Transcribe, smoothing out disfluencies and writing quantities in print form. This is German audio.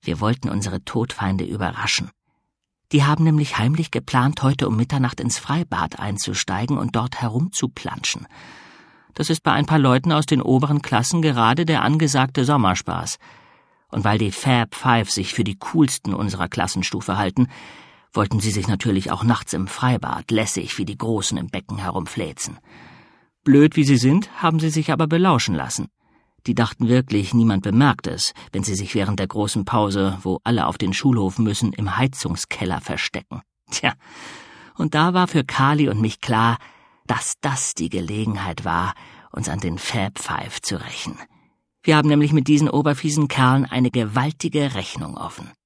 Wir wollten unsere Todfeinde überraschen. Die haben nämlich heimlich geplant, heute um Mitternacht ins Freibad einzusteigen und dort herumzuplanschen. Das ist bei ein paar Leuten aus den oberen Klassen gerade der angesagte Sommerspaß. Und weil die Fab Five sich für die coolsten unserer Klassenstufe halten, wollten sie sich natürlich auch nachts im Freibad lässig wie die Großen im Becken herumfläzen. Blöd wie sie sind, haben sie sich aber belauschen lassen. Die dachten wirklich, niemand bemerkt es, wenn sie sich während der großen Pause, wo alle auf den Schulhof müssen, im Heizungskeller verstecken. Tja, und da war für Carly und mich klar, dass das die Gelegenheit war, uns an den Fab Five zu rächen. Wir haben nämlich mit diesen oberfiesen Kerlen eine gewaltige Rechnung offen.